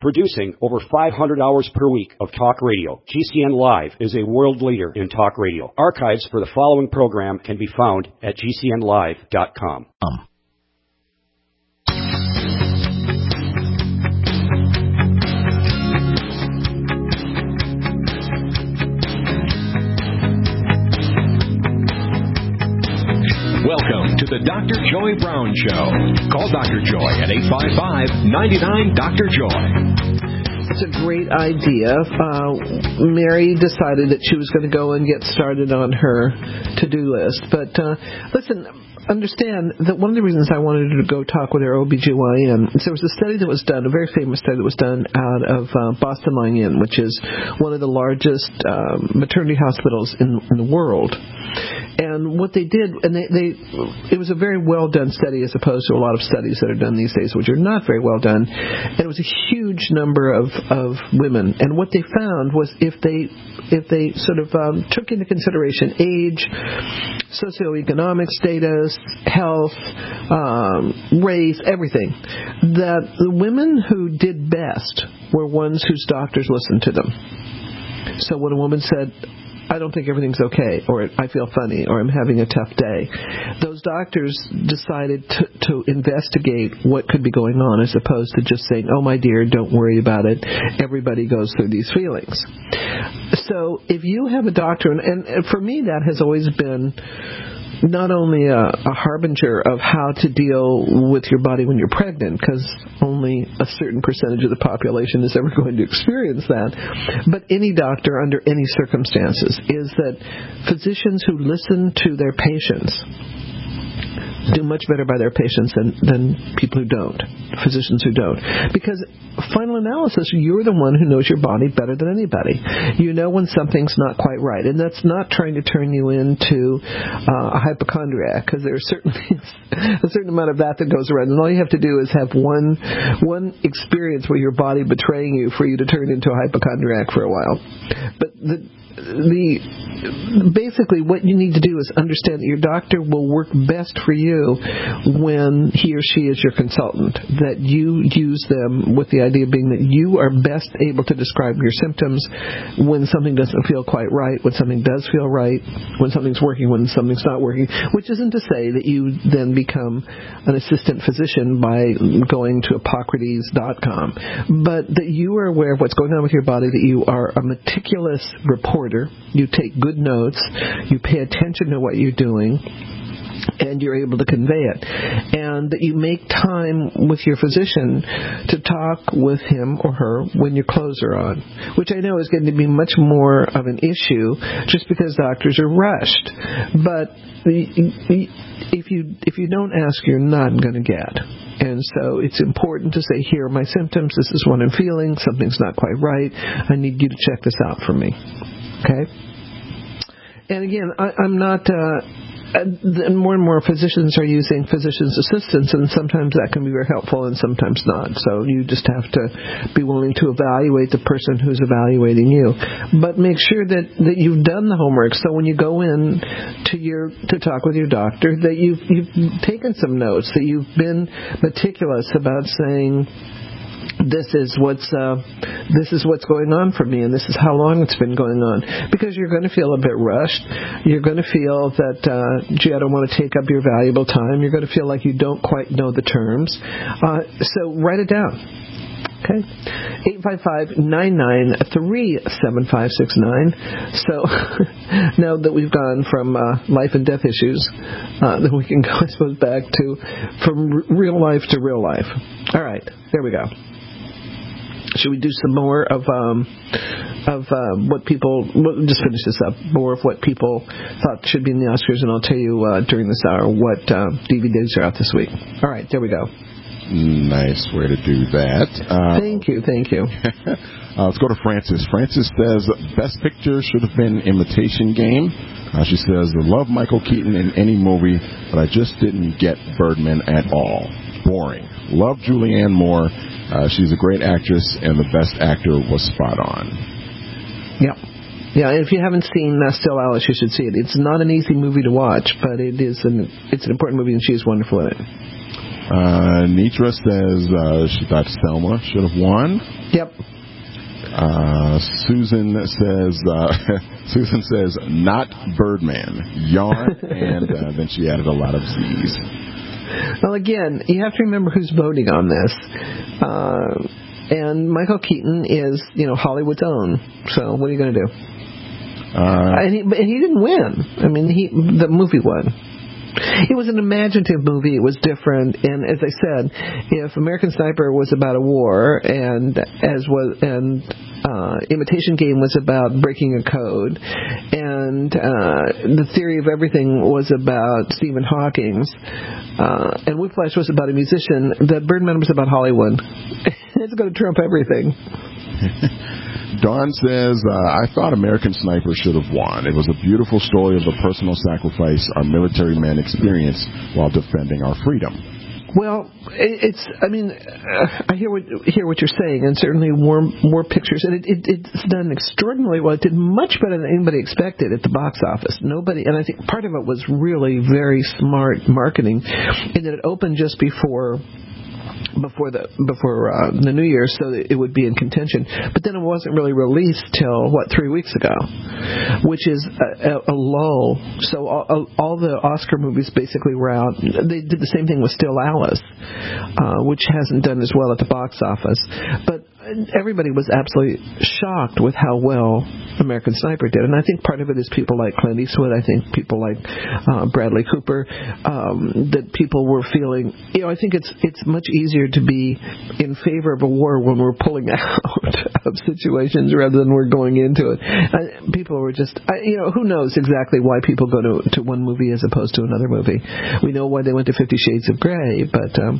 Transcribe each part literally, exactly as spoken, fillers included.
Producing over five hundred hours per week of talk radio, G C N Live is a world leader in talk radio. Archives for the following program can be found at G C N live dot com. Um. Welcome to the Doctor Joy Brown Show. Call Doctor Joy at eight five five, nine nine, Doctor Joy. It's a great idea. Uh, Mary decided that she was going to go and get started on her to-do list. But uh, listen, understand that one of the reasons I wanted her to go talk with her O B G Y N is there was a study that was done, a very famous study that was done out of uh, Boston Lying In, which is one of the largest uh, maternity hospitals in, in the world. And what they did, and they, they, it was a very well done study as opposed to a lot of studies that are done these days, which are not very well done. And it was a huge number of, of women. And what they found was if they, if they sort of um, took into consideration age, socioeconomic status, health, um, race, everything, that the women who did best were ones whose doctors listened to them. So when a woman said, I don't think everything's okay, or I feel funny, or I'm having a tough day, those doctors decided to, to investigate what could be going on as opposed to just saying, oh, my dear, don't worry about it. Everybody goes through these feelings. So if you have a doctor, and, and for me that has always been not only a, a harbinger of how to deal with your body when you're pregnant, because only a certain percentage of the population is ever going to experience that, but any doctor under any circumstances, is that physicians who listen to their patients do much better by their patients than, than people who don't, physicians who don't. Because final analysis, you're the one who knows your body better than anybody. You know when something's not quite right. And that's not trying to turn you into uh, a hypochondriac, because there's certainly a certain amount of that that goes around. And all you have to do is have one one experience where your body betraying you for you to turn into a hypochondriac for a while. But the The basically what you need to do is understand that your doctor will work best for you when he or she is your consultant, that you use them with the idea being that you are best able to describe your symptoms when something doesn't feel quite right, when something does feel right, when something's working, when something's not working, which isn't to say that you then become an assistant physician by going to Hippocrates dot com, but that you are aware of what's going on with your body, that you are a meticulous reporter. You take good notes, you pay attention to what you're doing, and you're able to convey it. And that you make time with your physician to talk with him or her when your clothes are on, which I know is going to be much more of an issue just because doctors are rushed. But if you if you don't ask, you're not going to get. And so it's important to say, here are my symptoms, this is what I'm feeling, something's not quite right, I need you to check this out for me. Okay? And again, I, I'm not... Uh, And more and more physicians are using physician's assistants, and sometimes that can be very helpful and sometimes not. So you just have to be willing to evaluate the person who's evaluating you. But make sure that, that you've done the homework. So when you go in to your to talk with your doctor, that you've, you've taken some notes, that you've been meticulous about saying, This is what's uh, this is what's going on for me, and this is how long it's been going on. Because you're going to feel a bit rushed. You're going to feel that, uh, gee, I don't want to take up your valuable time. You're going to feel like you don't quite know the terms. Uh, so write it down. Okay, eight five five, nine nine three, seven five six nine. So now that we've gone from uh, life and death issues, uh, then we can go, I suppose, back to from r- real life to real life. All right, there we go. Should we do some more of um, of uh, what people? We'll just finish this up. More of what people thought should be in the Oscars, and I'll tell you uh, during this hour what uh, D V Ds are out this week. All right, there we go. Nice way to do that. Uh, thank you, thank you. uh, let's go to Francis. Francis says, Best Picture should have been Imitation Game. Uh, she says, I love Michael Keaton in any movie, but I just didn't get Birdman at all. Boring. Love Julianne Moore. Uh, she's a great actress, and the best actor was spot on. Yeah. Yeah, and if you haven't seen uh, Still Alice, you should see it. It's not an easy movie to watch, but it is an it's an important movie, and she is wonderful in it. Uh, Nitra says uh, she thought Selma should have won. Yep. Uh, Susan says, uh, Susan says, not Birdman. Yawn, and uh, then she added a lot of Z's. Well, again, you have to remember who's voting on this. Uh, and Michael Keaton is, you know, Hollywood's own. So what are you going to do? Uh, and, he, and he didn't win. I mean, he the movie won. It was an imaginative movie. It was different, and as I said, if American Sniper was about a war, and as was, and uh, Imitation Game was about breaking a code, and uh, The Theory of Everything was about Stephen Hawking's, uh, and Whiplash was about a musician, the Birdman was about Hollywood. It's going to trump everything. Dawn says, uh, I thought American Sniper should have won. It was a beautiful story of the personal sacrifice our military men experienced while defending our freedom. Well, it's, I mean, uh, I hear what hear what you're saying, and certainly more more pictures, and it, it, it's done extraordinarily well. It did much better than anybody expected at the box office. Nobody, and I think part of it was really very smart marketing, in that it opened just before before the before uh, the New Year, so that it would be in contention. But then it wasn't really released till what three weeks ago, which is a, a, a lull. So all, all the Oscar movies basically were out. They did the same thing with Still Alice, uh, which hasn't done as well at the box office. But everybody was absolutely shocked with how well American Sniper did, and I think part of it is people like Clint Eastwood. I think people like uh, Bradley Cooper. Um, that people were feeling. You know, I think it's it's much easier to be in favor of a war when we're pulling out of situations rather than we're going into it. Uh, people were just, uh, you know, who knows exactly why people go to to one movie as opposed to another movie. We know why they went to Fifty Shades of Grey, but um,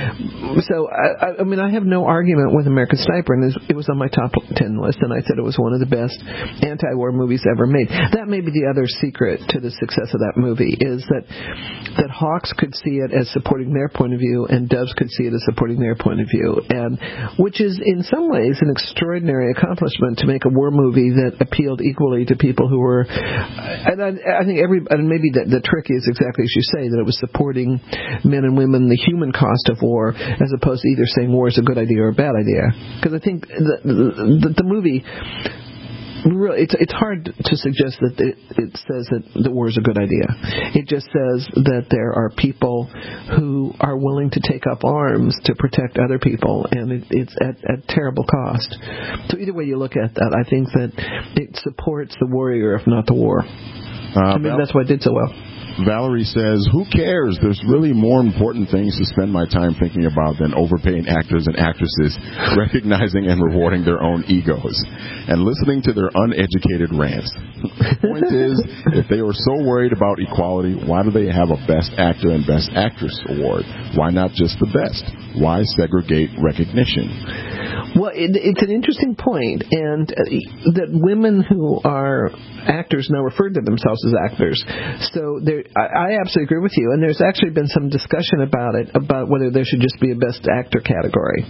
so I, I mean, I have no argument with American Sniper. And it was on my top ten list, and I said it was one of the best anti-war movies ever made. That may be the other secret to the success of that movie, is that that Hawks could see it as supporting their point of view, and Doves could see it as supporting their point of view, and which is in some ways an extraordinary accomplishment, to make a war movie that appealed equally to people who were, and I, I think every, and maybe the, the trick is exactly as you say, that it was supporting men and women, the human cost of war, as opposed to either saying war is a good idea or a bad idea. Because I think the, the, the movie, really, it's, it's hard to suggest that it, it says that the war is a good idea. It just says that there are people who are willing to take up arms to protect other people, and it, it's at, at terrible cost. So either way you look at that, I think that it supports the warrior, if not the war. Uh, I mean, Val- that's why it did so well. Valerie says, who cares? There's really more important things to spend my time thinking about than overpaying actors and actresses, recognizing and rewarding their own egos, and listening to their uneducated rants. The point is, if they were so worried about equality, why do they have a Best Actor and Best Actress award? Why not just the best? Why segregate recognition? Well, it, it's an interesting point, and uh, that women who are actors now refer to themselves as actors. So there, I, I absolutely agree with you, and there's actually been some discussion about it, about whether there should just be a Best Actor category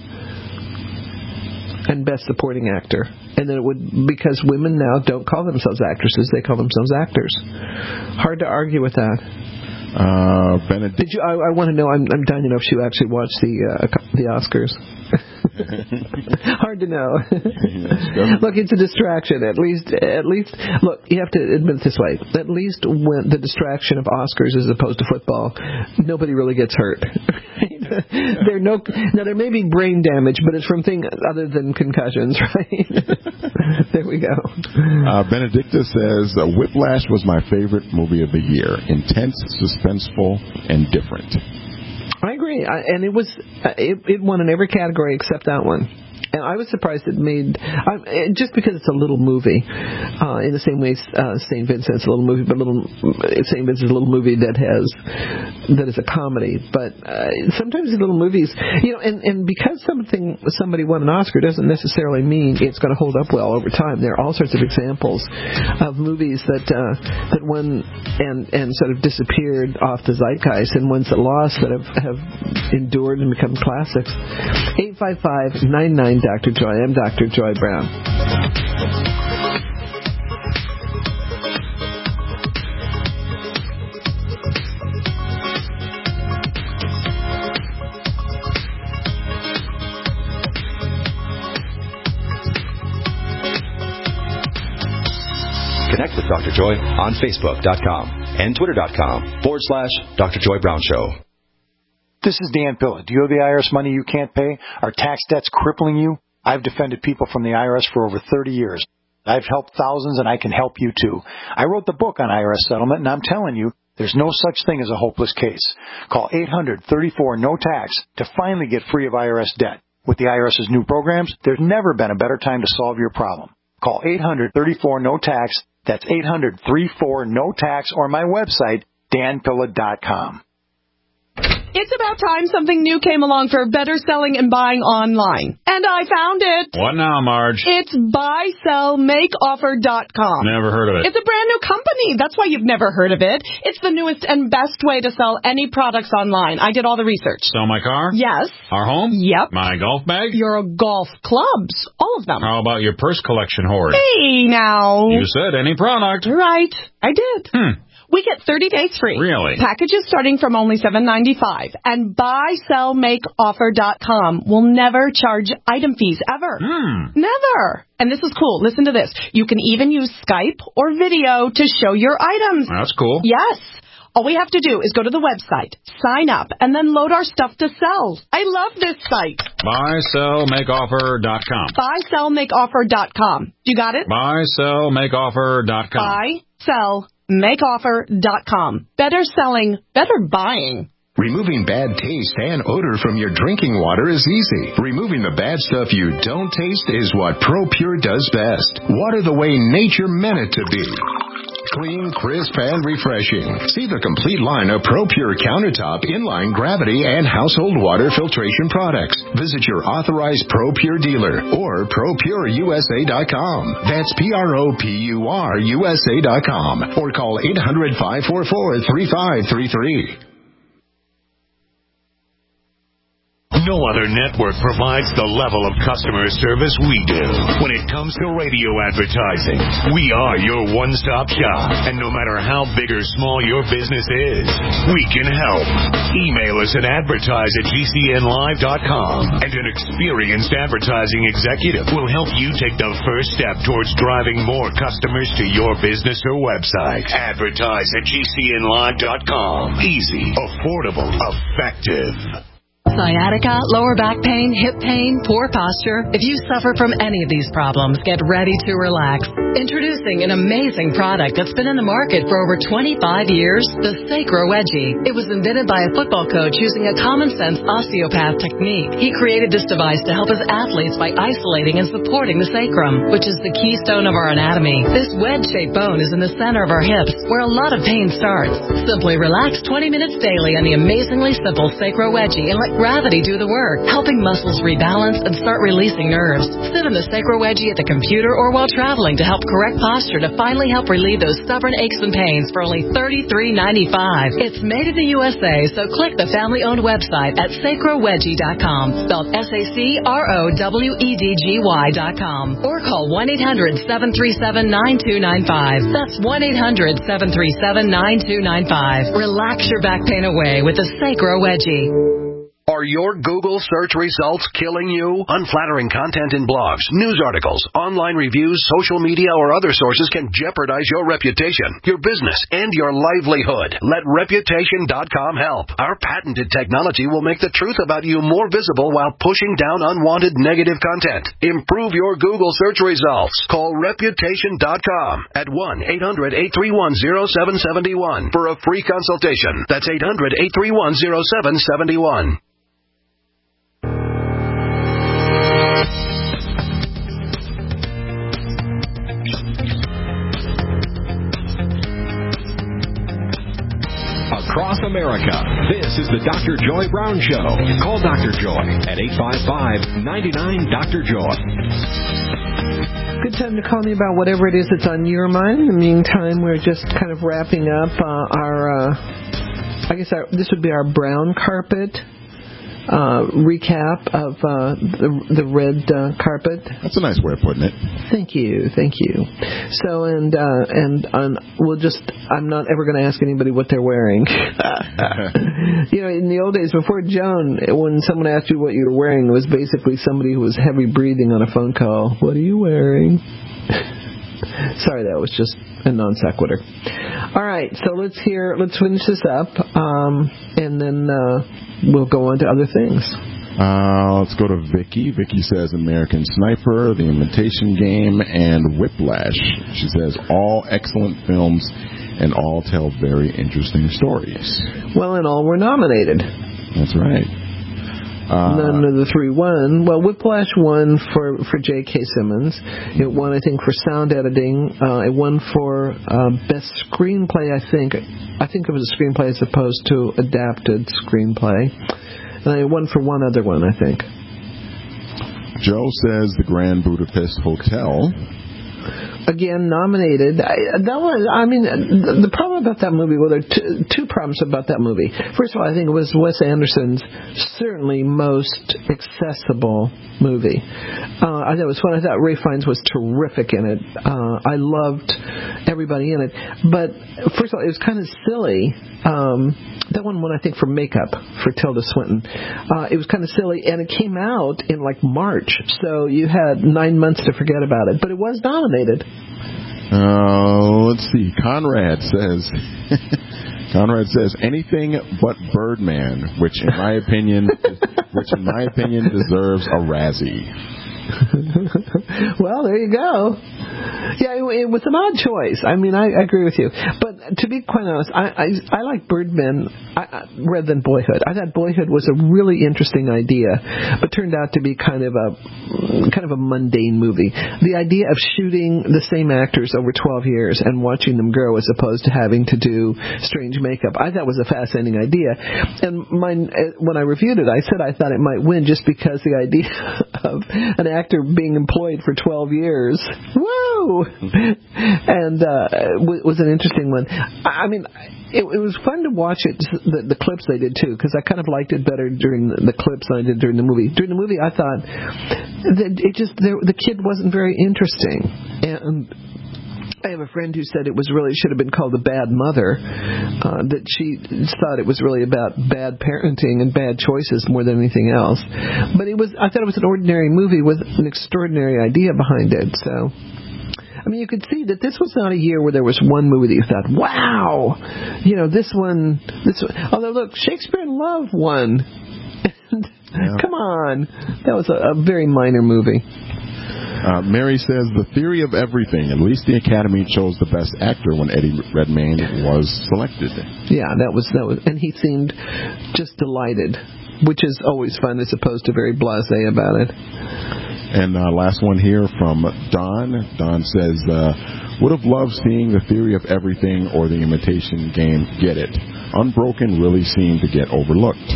and Best Supporting Actor. And then it would, because women now don't call themselves actresses, they call themselves actors. Hard to argue with that. Uh, Benedict- Did you? I, I want to know. I'm, I'm dying to know if you actually watched the uh, the Oscars. Hard to know. Look, it's a distraction. At least, at least. Look, you have to admit it this way. At least when the distraction of Oscars as opposed to football, nobody really gets hurt. there no. Now there may be brain damage, but it's from things other than concussions, right? There we go. Uh, Benedicta says, Whiplash was my favorite movie of the year. Intense, suspenseful, and different. I agree, I, and it was it, it won in every category except that one. And I was surprised it made, uh, just because it's a little movie, uh, in the same way uh, Saint Vincent's a little movie, but little Saint Vincent's a little movie that has that is a comedy. But uh, sometimes these little movies, you know, and, and because something somebody won an Oscar doesn't necessarily mean it's going to hold up well over time. There are all sorts of examples of movies that uh, that won and and sort of disappeared off the zeitgeist, and ones that lost that have have endured and become classics. eight five five, nine nine Doctor Joy. I'm Doctor Joy Brown. Connect with Doctor Joy on Facebook.com and Twitter.com forward slash Doctor Joy Brown Show. This is Dan Pilla. Do you owe the I R S money you can't pay? Are tax debts crippling you? I've defended people from the I R S for over thirty years. I've helped thousands, and I can help you, too. I wrote the book on I R S settlement, and I'm telling you, there's no such thing as a hopeless case. Call eight hundred thirty-four no tax to finally get free of I R S debt. With the IRS's new programs, there's never been a better time to solve your problem. Call eight hundred thirty-four no tax. That's eight hundred thirty-four no tax, or my website, dan pilla dot com. It's about time something new came along for better selling and buying online. And I found it. What now, Marge? It's buy sell make offer dot com. Never heard of it. It's a brand new company. That's why you've never heard of it. It's the newest and best way to sell any products online. I did all the research. Sell my car? Yes. Our home? Yep. My golf bag? Your golf clubs. All of them. How about your purse collection hoard? Hey, now. You said any product. Right. I did. Hmm. We get thirty days free. Really? Packages starting from only seven ninety-five. And buy sell make offer dot com will never charge item fees ever. Hmm. Never. And this is cool. Listen to this. You can even use Skype or video to show your items. That's cool. Yes. All we have to do is go to the website, sign up, and then load our stuff to sell. I love this site. buy sell make offer dot com. buy sell make offer dot com. You got it? buy sell make offer dot com. buy sell make offer dot com. Better selling, better buying. Removing bad taste and odor from your drinking water is easy. Removing the bad stuff you don't taste is what ProPure does best. Water the way nature meant it to be. Clean, crisp, and refreshing. See the complete line of ProPure countertop, inline, gravity, and household water filtration products. Visit your authorized ProPure dealer or pro pure u s a dot com. That's P R O P U R U S A dot com. Or call eight hundred, five four four, three five three three. No other network provides the level of customer service we do. When it comes to radio advertising, we are your one-stop shop. And no matter how big or small your business is, we can help. Email us at advertise at g c n live dot com, and an experienced advertising executive will help you take the first step towards driving more customers to your business or website. Advertise at g c n live dot com. Easy, affordable, effective. Sciatica, lower back pain, hip pain, poor posture. If you suffer from any of these problems, get ready to relax. Introducing an amazing product that's been in the market for over twenty-five years, the Sacro Wedgie. It was invented by a football coach using a common-sense osteopath technique. He created this device to help his athletes by isolating and supporting the sacrum, which is the keystone of our anatomy. This wedge-shaped bone is in the center of our hips, where a lot of pain starts. Simply relax twenty minutes daily on the amazingly simple Sacro Wedgie and let gravity do the work, helping muscles rebalance and start releasing nerves. Sit in the Sacro Wedgie at the computer or while traveling to help correct posture to finally help relieve those stubborn aches and pains for only thirty-three ninety-five. It's made in the U S A, so click the family-owned website at sacro wedgie dot com, spelled S A C R O W E D G Y dot com, or call one eight hundred, seven three seven, nine two nine five. That's one eight hundred, seven three seven, nine two nine five. Relax your back pain away with the Sacro Wedgie. Are your Google search results killing you? Unflattering content in blogs, news articles, online reviews, social media, or other sources can jeopardize your reputation, your business, and your livelihood. Let reputation dot com help. Our patented technology will make the truth about you more visible while pushing down unwanted negative content. Improve your Google search results. Call reputation dot com at one eight hundred, eight three one, zero seven seven one for a free consultation. That's eight hundred, eight three one, zero seven seven one. Across America, this is the Doctor Joy Brown Show. Call Doctor Joy at eight five five, nine nine, Doctor Joy. Good time to call me about whatever it is that's on your mind. In the meantime, we're just kind of wrapping up uh, our, uh, I guess our, this would be our brown carpet uh, recap of uh, the, the red uh, carpet. That's a nice way of putting it. Thank you, thank you. So, and uh, and um, we'll just, I'm not ever going to ask anybody what they're wearing. You know, in the old days, before Joan, when someone asked you what you were wearing, it was basically somebody who was heavy breathing on a phone call. What are you wearing? Sorry, that was just a non sequitur. All right, so let's hear. Let's finish this up, um, and then uh, we'll go on to other things. Uh, let's go to Vicky. Vicky says American Sniper, The Imitation Game, and Whiplash. She says all excellent films and all tell very interesting stories. Well, and all were nominated. That's right. Uh, None of the three won. Well, Whiplash won for, for J K. Simmons. It won, I think, for sound editing. Uh, it won for uh, best screenplay, I think. I think it was a screenplay as opposed to adapted screenplay. And it won for one other one, I think. Joe says The Grand Budapest Hotel. Again, nominated. I, that was, I mean, the, the problem about that movie, well, there are two, two problems about that movie. First of all, I think it was Wes Anderson's certainly most accessible movie. Uh, I thought it was fun. I thought Ray Fiennes was terrific in it. Uh, I loved everybody in it. But first of all, it was kind of silly. Um, that one won, I think, for makeup for Tilda Swinton. Uh, it was kind of silly, and it came out in like March, so you had nine months to forget about it. But it was nominated. Uh, let's see. Conrad says, Conrad says anything but Birdman, which in my opinion, which in my opinion deserves a Razzie. Well, there you go. Yeah, it, it was an odd choice. I mean, I, I agree with you. But to be quite honest, I I, I like Birdman I, I, rather than Boyhood. I thought Boyhood was a really interesting idea, but turned out to be kind of a kind of a mundane movie. The idea of shooting the same actors over twelve years and watching them grow as opposed to having to do strange makeup, I thought was a fascinating idea. And mine, when I reviewed it, I said I thought it might win just because the idea of an actor being employed for twelve years, woo, and uh, was an interesting one. I mean, it, it was fun to watch it, the, the clips they did too, because I kind of liked it better during the, the clips than I did during the movie. During the movie, I thought that it just there, the kid wasn't very interesting, and I have a friend who said it was really should have been called The Bad Mother, uh, that she thought it was really about bad parenting and bad choices more than anything else. But it was, I thought it was an ordinary movie with an extraordinary idea behind it. So, I mean, you could see that this was not a year where there was one movie that you thought, wow, you know, this one, this one. Although, look, Shakespeare in Love won. Yeah. Come on. That was a, a very minor movie. Uh, Mary says The Theory of Everything. At least the Academy chose the best actor when Eddie Redmayne was selected. Yeah, that was that was, and he seemed just delighted, which is always fun as opposed to very blasé about it. And uh, last one here from Don. Don says, uh, would have loved seeing The Theory of Everything or The Imitation Game get it. Unbroken really seemed to get overlooked.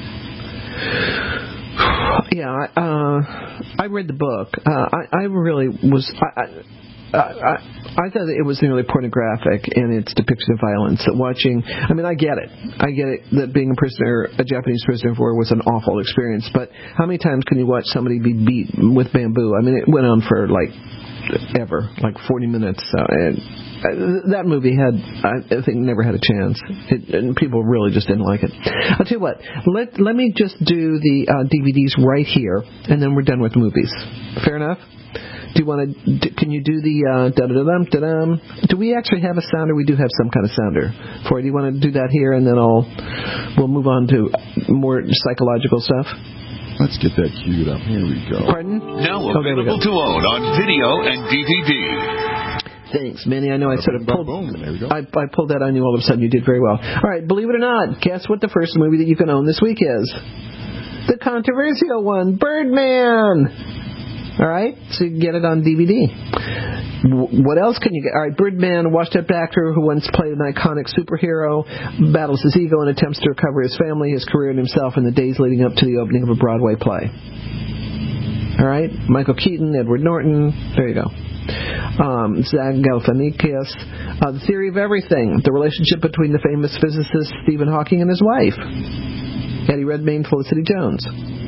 Yeah, uh, I read the book. Uh, I, I really was. I, I, I, I thought it was nearly pornographic in its depiction of violence. That watching, I mean, I get it. I get it that being a prisoner, a Japanese prisoner of war, was an awful experience. But how many times can you watch somebody be beat with bamboo? I mean, it went on for like ever, like forty minutes. So, and that movie had, I think, never had a chance. It, and people really just didn't like it. I'll tell you what. Let let me just do the uh, D V Ds right here, and then we're done with movies. Fair enough? Do you want to? Can you do the uh, da da da da dum? Do we actually have a sounder? We do have some kind of sounder for it. Do you want to do that here, and then I'll we'll move on to more psychological stuff. Let's get that queued up. Here we go. Pardon? Now available to own on video and D V D. Thanks, Manny. I know I sort of pulled. Boom. There we go. I, I pulled that on you all of a sudden. You did very well. All right, believe it or not, guess what the first movie that you can own this week is? The controversial one, Birdman. All right, so you can get it on D V D. What else can you get? All right, Birdman, a washed-up actor who once played an iconic superhero, battles his ego and attempts to recover his family, his career, and himself in the days leading up to the opening of a Broadway play. All right, Michael Keaton, Edward Norton. There you go. Um, Zach Galifianakis. Uh, the Theory of Everything, the relationship between the famous physicist Stephen Hawking and his wife, Eddie Redmayne, Felicity Jones.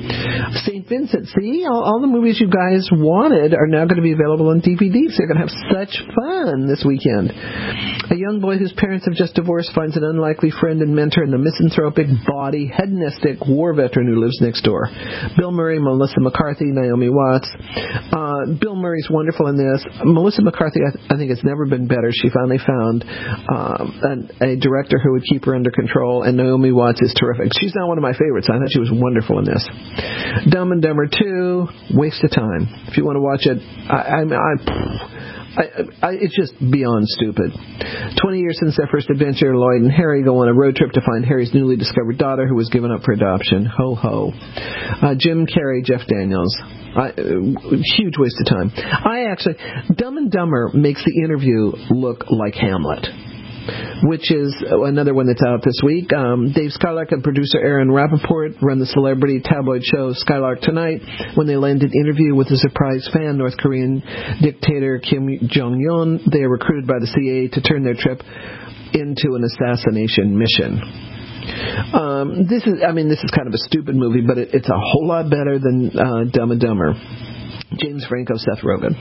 Saint Vincent, see, all, all the movies you guys wanted are now going to be available on D V D, so you're going to have such fun this weekend. A young boy whose parents have just divorced finds an unlikely friend and mentor in the misanthropic, bawdy, hedonistic war veteran who lives next door. Bill Murray, Melissa McCarthy, Naomi Watts. Uh, Bill Murray's wonderful in this. Melissa McCarthy, I, th- I think, has never been better. She finally found um, an, a director who would keep her under control, and Naomi Watts is terrific. She's now one of my favorites. I thought she was wonderful in this. Dumb and Dumber two, waste of time. If you want to watch it, I, I, I, I, I, it's just beyond stupid. Twenty years since their first adventure, Lloyd and Harry go on a road trip to find Harry's newly discovered daughter who was given up for adoption. Ho ho. Uh, Jim Carrey, Jeff Daniels. I, uh, huge waste of time. I actually, Dumb and Dumber makes the interview look like Hamlet, which is another one that's out this week. Um, Dave Skylark and producer Aaron Rappaport run the celebrity tabloid show Skylark Tonight. When they land an interview with a surprise fan, North Korean dictator Kim Jong-un, they are recruited by the C I A to turn their trip into an assassination mission. Um, this is, I mean, this is kind of a stupid movie, but it, it's a whole lot better than uh, Dumb and Dumber. James Franco, Seth Rogen.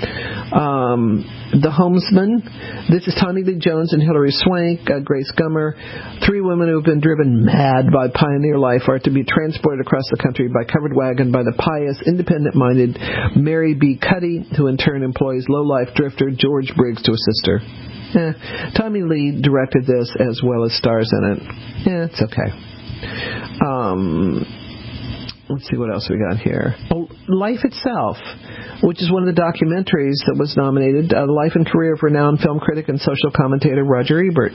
Um, The Homesman. This is Tommy Lee Jones and Hilary Swank, uh, Grace Gummer. Three women who have been driven mad by pioneer life are to be transported across the country by covered wagon by the pious, independent-minded Mary B. Cuddy, who in turn employs low-life drifter George Briggs to assist her. Eh, Tommy Lee directed this as well as stars in it. Yeah, it's okay. Um, let's see what else we got here. Oh, Life Itself, which is one of the documentaries that was nominated. Uh, the life and career of renowned film critic and social commentator Roger Ebert.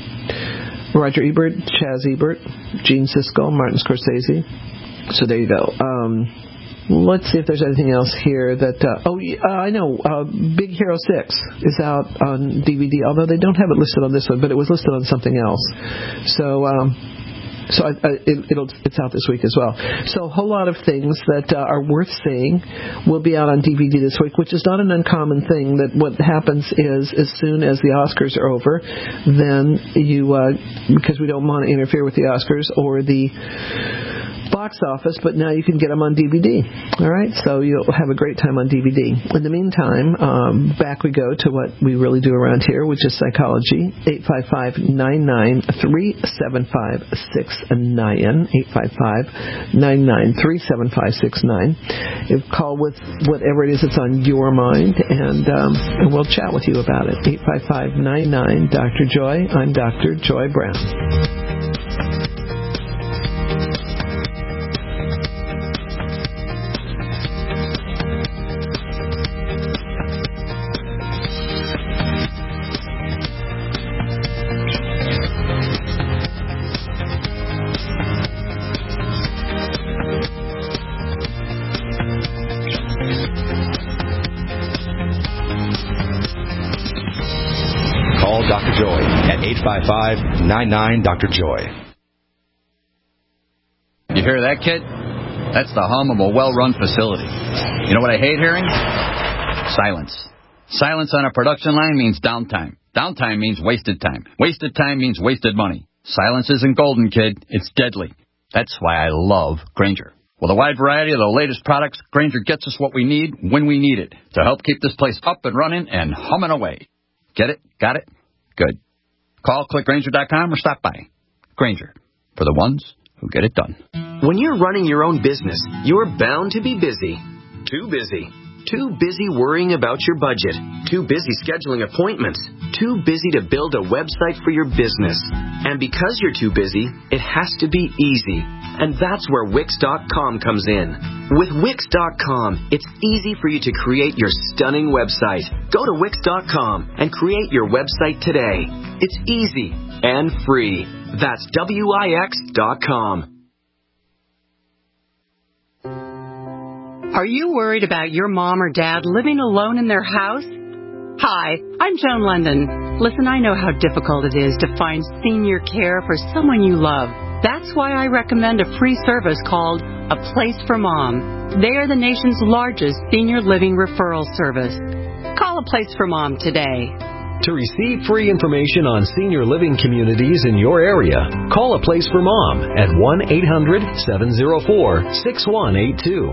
Roger Ebert, Chaz Ebert, Gene Siskel, Martin Scorsese. So there you go. Um, let's see if there's anything else here that... Uh, oh, uh, I know. Uh, Big Hero six is out on D V D, although they don't have it listed on this one, but it was listed on something else. So... Um, So I, I, it, it'll, it's out this week as well. So a whole lot of things that uh, are worth seeing will be out on D V D this week, which is not an uncommon thing. That what happens is as soon as the Oscars are over, then you, uh, because we don't want to interfere with the Oscars or the box office, but now you can get them on D V D. All right, so you'll have a great time on D V D. In the meantime, um, back we go to what we really do around here, which is psychology. eight five five, nine nine, three seven five, six nine. eight five five, nine nine, three seven five, six nine. You call with whatever it is that's on your mind, and, um, and we'll chat with you about it. eight five five, nine nine, Doctor Joy. I'm Doctor Joy Brown. eight five five, nine nine, Doctor Joy. You hear that, kid? That's the hum of a well-run facility. You know what I hate hearing? Silence. Silence on a production line means downtime. Downtime means wasted time. Wasted time means wasted money. Silence isn't golden, kid. It's deadly. That's why I love Grainger. With a wide variety of the latest products, Grainger gets us what we need when we need it to help keep this place up and running and humming away. Get it? Got it? Good. Call click Grainger dot com or stop by. Grainger, for the ones who get it done. When you're running your own business, you're bound to be busy. Too busy. Too busy worrying about your budget. Too busy scheduling appointments. Too busy to build a website for your business. And because you're too busy, it has to be easy. And that's where Wix dot com comes in. With Wix dot com, it's easy for you to create your stunning website. Go to Wix dot com and create your website today. It's easy and free. That's W I X dot com. Are you worried about your mom or dad living alone in their house? Hi, I'm Joan London. Listen, I know how difficult it is to find senior care for someone you love. That's why I recommend a free service called A Place for Mom. They are the nation's largest senior living referral service. Call A Place for Mom today. To receive free information on senior living communities in your area, call A Place for Mom at one eight hundred seven oh four six one eight two.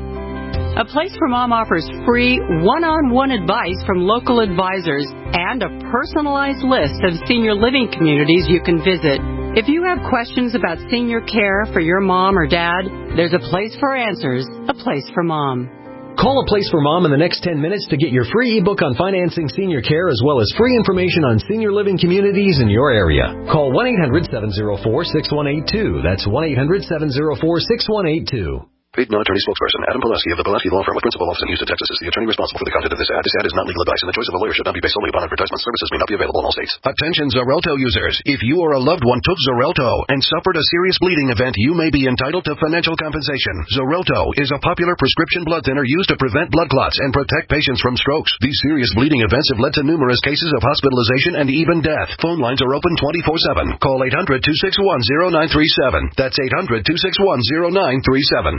A Place for Mom offers free one-on-one advice from local advisors and a personalized list of senior living communities you can visit. If you have questions about senior care for your mom or dad, there's a place for answers, A Place for Mom. Call A Place for Mom in the next ten minutes to get your free ebook on financing senior care as well as free information on senior living communities in your area. Call one eight hundred seven oh four six one eight two. That's one eight hundred seven oh four six one eight two. Paid non-attorney spokesperson Adam Pulaski of the Pulaski Law Firm with principal office in Houston, Texas is the attorney responsible for the content of this ad. This ad is not legal advice, and the choice of a lawyer should not be based solely upon advertisement. Services may not be available in all states. Attention Xarelto users. If you or a loved one took Xarelto and suffered a serious bleeding event, you may be entitled to financial compensation. Xarelto is a popular prescription blood thinner used to prevent blood clots and protect patients from strokes. These serious bleeding events have led to numerous cases of hospitalization and even death. Phone lines are open twenty-four seven. Call eight hundred two six one oh nine three seven. That's eight hundred two six one oh nine three seven.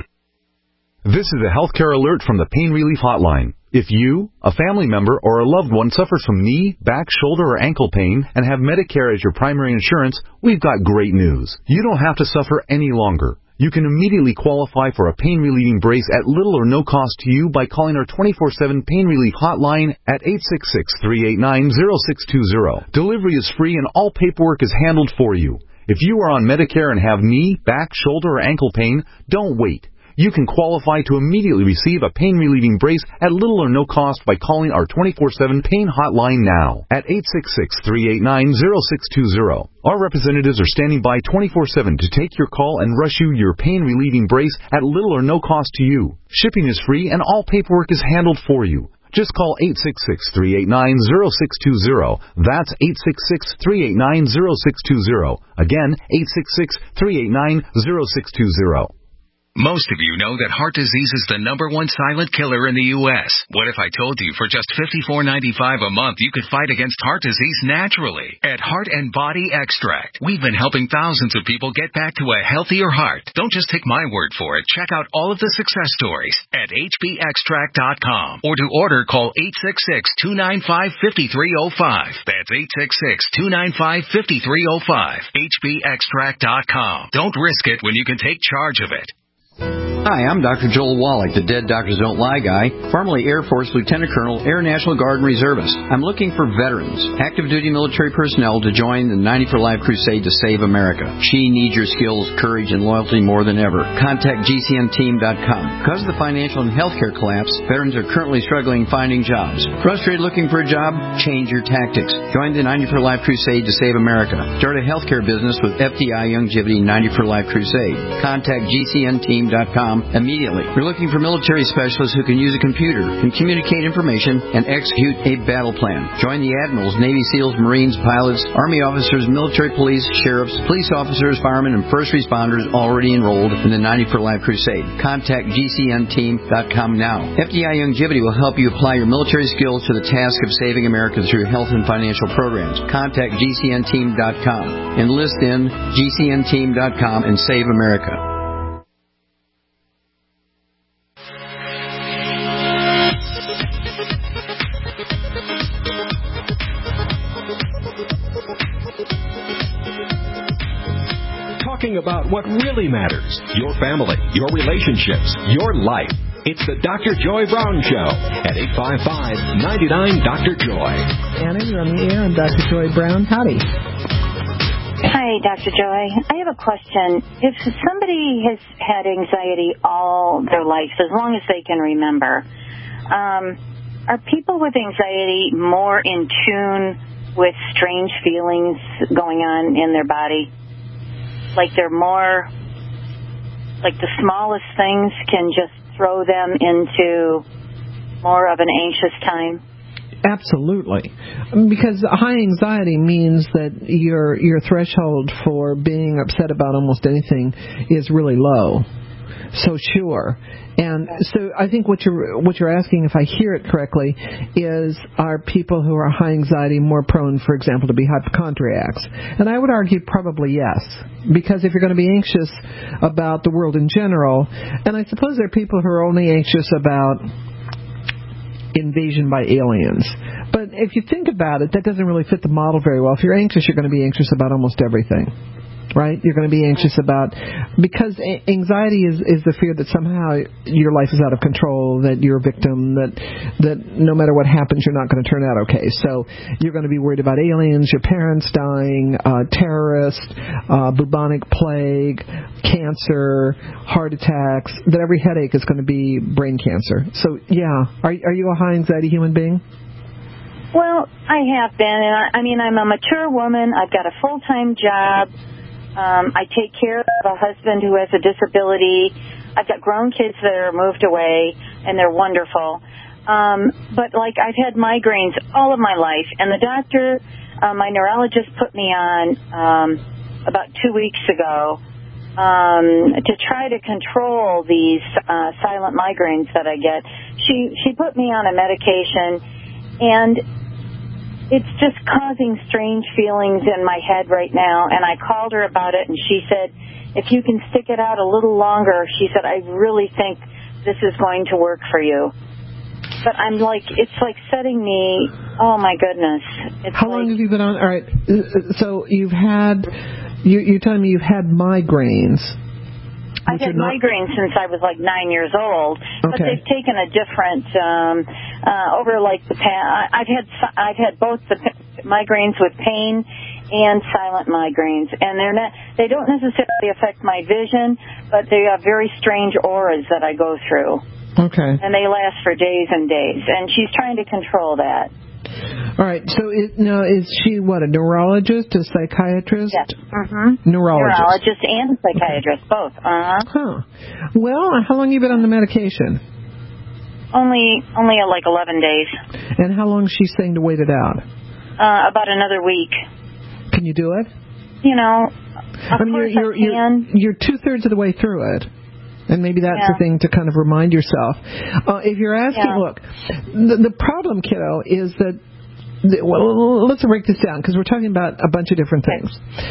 This is a healthcare alert from the Pain Relief Hotline. If you, a family member, or a loved one suffers from knee, back, shoulder, or ankle pain and have Medicare as your primary insurance, we've got great news. You don't have to suffer any longer. You can immediately qualify for a pain-relieving brace at little or no cost to you by calling our twenty-four seven Pain Relief Hotline at eight six six, three eight nine, oh six two oh. Delivery is free and all paperwork is handled for you. If you are on Medicare and have knee, back, shoulder, or ankle pain, don't wait. You can qualify to immediately receive a pain-relieving brace at little or no cost by calling our twenty-four seven Pain Hotline now at eight six six, three eight nine, oh six two oh. Our representatives are standing by twenty-four seven to take your call and rush you your pain-relieving brace at little or no cost to you. Shipping is free and all paperwork is handled for you. Just call eight six six, three eight nine, oh six two oh. That's eight six six, three eight nine, oh six two oh. Again, eight six six, three eight nine, oh six two oh. Most of you know that heart disease is the number one silent killer in the U S What if I told you for just fifty-four ninety-five a month you could fight against heart disease naturally? At Heart and Body Extract, we've been helping thousands of people get back to a healthier heart. Don't just take my word for it. Check out all of the success stories at H B extract dot com. Or to order, call eight six six, two nine five, five three oh five. That's eight six six, two nine five, five three oh five. H B extract dot com. Don't risk it when you can take charge of it. Hi, I'm Doctor Joel Wallach, the Dead Doctors Don't Lie guy, formerly Air Force Lieutenant Colonel, Air National Guard and Reservist. I'm looking for veterans, active duty military personnel to join the ninety for Life crusade to save America. She needs your skills, courage, and loyalty more than ever. Contact G C N team dot com. Because of the financial and healthcare collapse, veterans are currently struggling finding jobs. Frustrated looking for a job? Change your tactics. Join the ninety for Life crusade to save America. Start a healthcare business with F D I Youngevity ninety for Life crusade. Contact G C N team dot com immediately. We're looking for military specialists who can use a computer, can communicate information, and execute a battle plan. Join the admirals, Navy SEALs, Marines, pilots, Army officers, military police, sheriffs, police officers, firemen, and first responders already enrolled in the ninety for Life crusade. Contact G C N team dot com now. F D I Youngevity will help you apply your military skills to the task of saving America through health and financial programs. Contact G C N team dot com. Enlist in G C N team dot com and save America. Talking about what really matters, your family, your relationships, your life. It's the Doctor Joy Brown Show at eight five five, nine nine, Doctor Joy. Anna, you're on the air. I'm Doctor Joy Brown. Howdy. Hi, Doctor Joy. I have a question. If somebody has had anxiety all their life, as long as they can remember, um, are people with anxiety more in tune with strange feelings going on in their body? Like they're more, like the smallest things can just throw them into more of an anxious time? Absolutely. Because high anxiety means that your your threshold for being upset about almost anything is really low. So sure. And so I think what you're what you're asking, if I hear it correctly, is are people who are high anxiety more prone, for example, to be hypochondriacs? And I would argue probably yes. Because if you're going to be anxious about the world in general, and I suppose there are people who are only anxious about invasion by aliens. But if you think about it, that doesn't really fit the model very well. If you're anxious, you're going to be anxious about almost everything. Right? You're going to be anxious about, because anxiety is, is the fear that somehow your life is out of control, that you're a victim, that that no matter what happens, you're not going to turn out okay. So you're going to be worried about aliens, your parents dying, uh, terrorists, uh, bubonic plague, cancer, heart attacks, that every headache is going to be brain cancer. So, yeah. Are, are you a high anxiety human being? Well, I have been. And I, I mean, I'm a mature woman. I've got a full-time job. Um, I take care of a husband who has a disability. I've got grown kids that are moved away, and they're wonderful. Um, but, like, I've had migraines all of my life, and the doctor, uh, my neurologist, put me on um, about two weeks ago um, to try to control these uh, silent migraines that I get. She, she put me on a medication, and it's just causing strange feelings in my head right now, and I called her about it, and she said, if you can stick it out a little longer, she said, I really think this is going to work for you. But I'm like, it's like setting me, oh my goodness. It's How like, long have you been on? All right, so you've had, you, you're telling me you've had migraines. I've had not... migraines since I was like nine years old, but okay. they've taken a different um, uh, over like the past. I've had I've had both the migraines with pain and silent migraines, and they're not they don't necessarily affect my vision, but they have very strange auras that I go through. Okay. And they last for days and days, and she's trying to control that. All right. So it, now, is she what, a neurologist, a psychiatrist? Yes. Mm-hmm. Neurologist. Neurologist and psychiatrist, okay. Both. Uh-huh. Huh. Well, how long have you been on the medication? Only, only uh, like eleven days. And how long is she saying to wait it out? Uh, about another week. Can you do it? You know, of I mean, course you're, you're, I can. You're, you're two-thirds of the way through it. And maybe that's yeah. the thing to kind of remind yourself. Uh, if you're asking, yeah. look, the, the problem, kiddo, is that, the, well, let's break this down, because we're talking about a bunch of different things.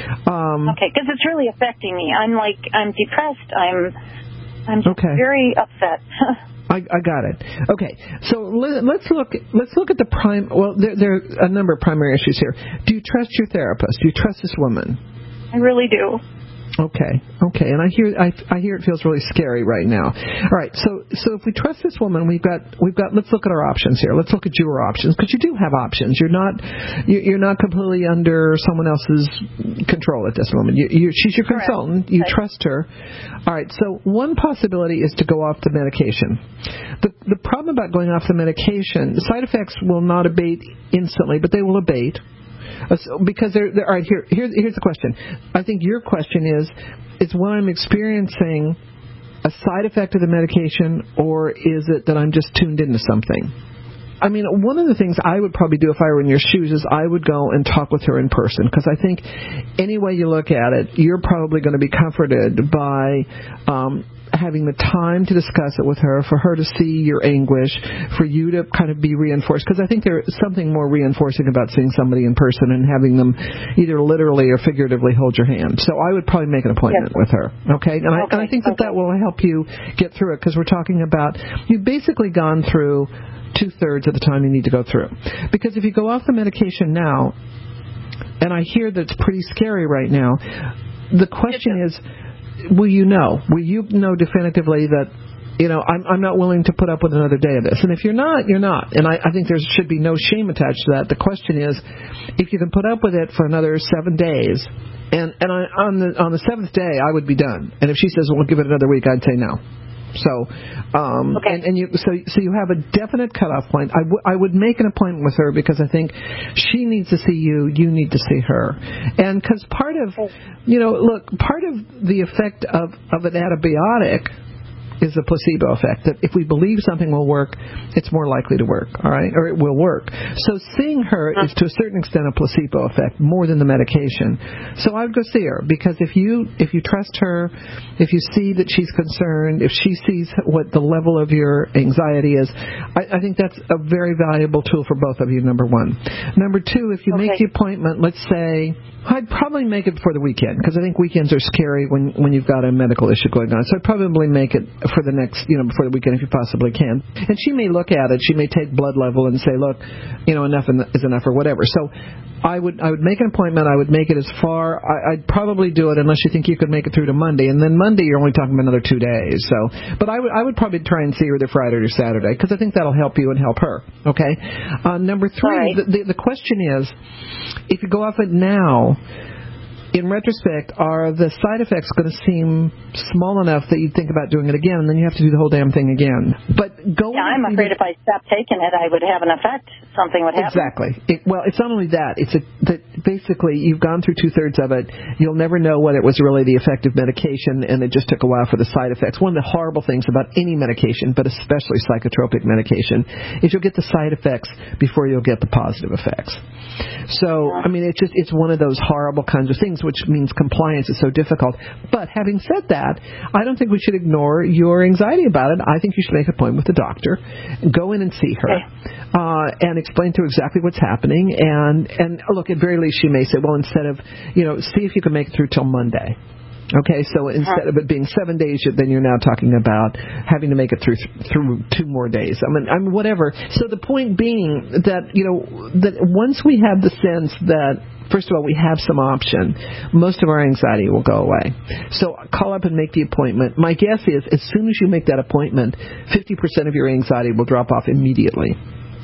Um, okay, because it's really affecting me. I'm like, I'm depressed. I'm, I'm just okay. very upset. I, I got it. Okay, so let, let's look. Let's look at the prime. Well, there, there are a number of primary issues here. Do you trust your therapist? Do you trust this woman? I really do. Okay, okay, and I hear I, I hear it feels really scary right now. All right, so so if we trust this woman, we've got we've got. Let's look at our options here. Let's look at your options, because you do have options. You're not you're not completely under someone else's control at this moment. You, you, she's your Correct. consultant. You right. trust her. All right. So one possibility is to go off the medication. The the problem about going off the medication, the side effects will not abate instantly, but they will abate. Because they're, they're, all right, here, here, here's the question. I think your question is, is when I'm experiencing a side effect of the medication, or is it that I'm just tuned into something? I mean, one of the things I would probably do if I were in your shoes is I would go and talk with her in person, because I think any way you look at it, you're probably going to be comforted by um, having the time to discuss it with her, for her to see your anguish, for you to kind of be reinforced, because I think there's something more reinforcing about seeing somebody in person and having them either literally or figuratively hold your hand. So I would probably make an appointment yes. with her, okay? And, okay. I, and I think that okay. that will help you get through it, because we're talking about, you've basically gone through two-thirds of the time you need to go through. Because if you go off the medication now, and I hear that it's pretty scary right now, the question is, will you know? Will you know definitively that, you know, I'm, I'm not willing to put up with another day of this? And if you're not, you're not. And I, I think there should be no shame attached to that. The question is, if you can put up with it for another seven days, and, and I, on the on the seventh day, I would be done. And if she says, well, give it another week, I'd say no. So, um, okay. and, and you, so, so you have a definite cutoff point. I, w- I would make an appointment with her, because I think she needs to see you, you need to see her. And because part of, you know, look, part of the effect of, of an antibiotic is the placebo effect, that if we believe something will work, it's more likely to work, all right, or it will work. So seeing her is to a certain extent a placebo effect, more than the medication. So I would go see her, because if you if you trust her, if you see that she's concerned, if she sees what the level of your anxiety is, I, I think that's a very valuable tool for both of you, number one. Number two, if you okay. make the appointment, let's say, I'd probably make it before the weekend, because I think weekends are scary when, when you've got a medical issue going on. So I'd probably make it for the next, you know, before the weekend if you possibly can. And she may look at it. She may take blood level and say, look, you know, enough is enough or whatever. So I would I would make an appointment. I would make it as far. I, I'd probably do it unless you think you could make it through to Monday. And then Monday you're only talking about another two days. So, but I would I would probably try and see her either Friday or Saturday because I think that'll help you and help her. Okay. Uh, number three, right. the, the the question is, if you go off it now, in retrospect, are the side effects going to seem small enough that you'd think about doing it again, and then you have to do the whole damn thing again? But go. Yeah, I'm afraid if I stopped taking it, I would have an effect. Something would happen. Exactly. It, well, it's not only that. It's a, that basically you've gone through two-thirds of it. You'll never know whether it was really the effective medication, and it just took a while for the side effects. One of the horrible things about any medication, but especially psychotropic medication, is you'll get the side effects before you'll get the positive effects. So, I mean, it's just it's one of those horrible kinds of things, which means compliance is so difficult. But having said that, I don't think we should ignore your anxiety about it. I think you should make an appointment with the doctor, go in and see her, uh, and explain to her exactly what's happening. And, and look, at very least, she may say, well, instead of, you know, see if you can make it through till Monday. Okay, so instead of it being seven days, then you're now talking about having to make it through through two more days. I mean, I mean, whatever. So the point being that, you know, that once we have the sense that, first of all, we have some option, most of our anxiety will go away. So call up and make the appointment. My guess is as soon as you make that appointment, fifty percent of your anxiety will drop off immediately.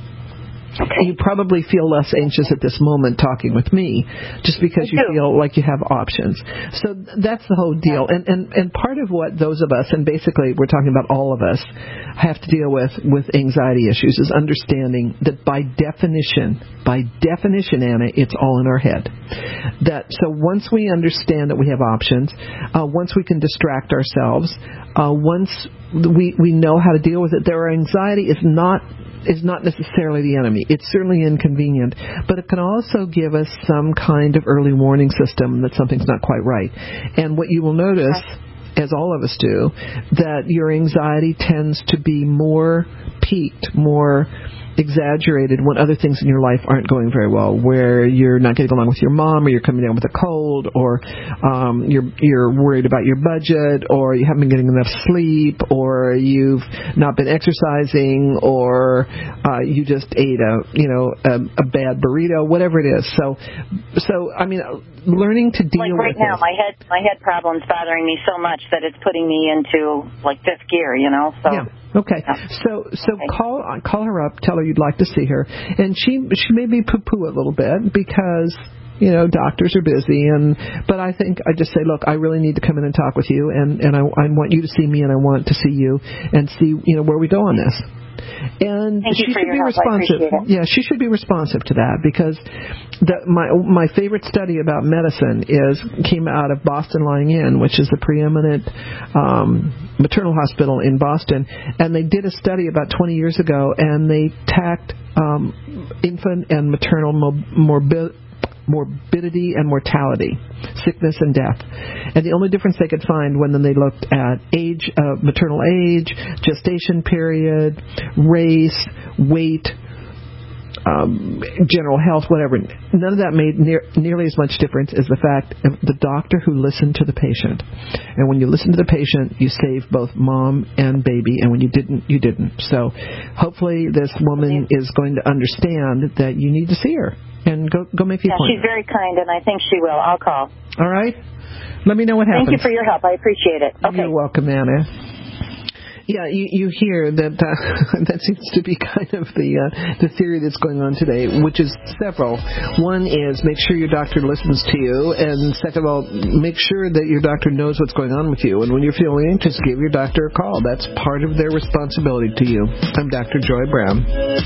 Okay. You probably feel less anxious at this moment talking with me just because you feel like you have options. So that's the whole deal. And, and and part of what those of us, and basically we're talking about all of us, have to deal with with anxiety issues is understanding that by definition, by definition, Anna, it's all in our head. That so once we understand that we have options, uh, once we can distract ourselves, uh, once we we know how to deal with it, their anxiety is not is not necessarily the enemy. It's certainly inconvenient, but it can also give us some kind of early warning system that something's not quite right. And what you will notice, as all of us do, that your anxiety tends to be more peaked, more exaggerated when other things in your life aren't going very well, where you're not getting along with your mom, or you're coming down with a cold, or um, you're you're worried about your budget, or you haven't been getting enough sleep, or you've not been exercising, or uh, you just ate a you know a, a bad burrito, whatever it is. So, so I mean, learning to deal like right with now, this. my head my head problem's bothering me so much that it's putting me into like fifth gear, you know. So. Yeah. Okay, so so okay. call call her up, tell her you'd like to see her, and she she may be poo-poo a little bit because you know doctors are busy, and but I think I just say, look, I really need to come in and talk with you, and and I, I want you to see me, and I want to see you, and see you know where we go on this. And Thank she you for should your be help. responsive. I appreciate it. Yeah, she should be responsive to that because the, my my favorite study about medicine is came out of Boston Lying In, which is the preeminent um, maternal hospital in Boston, and they did a study about twenty years ago, and they tacked um, infant and maternal morbidity. morbidity and mortality, sickness and death. And the only difference they could find when then they looked at age, uh, maternal age, gestation period, race, weight, um, general health, whatever. None of that made near, nearly as much difference as the fact of the doctor who listened to the patient. And when you listen to the patient, you save both mom and baby. And when you didn't, you didn't. So hopefully this woman is going to understand that you need to see her. And go go make the yeah, appointment. She's very kind, and I think she will. I'll call. All right. Let me know what happens. Thank you for your help. I appreciate it. Okay. You're welcome, Anna. Yeah, you, you hear that uh, that seems to be kind of the uh, the theory that's going on today, which is several. One is make sure your doctor listens to you, and second of all, make sure that your doctor knows what's going on with you. And when you're feeling anxious, give your doctor a call. That's part of their responsibility to you. I'm Doctor Joy Brown.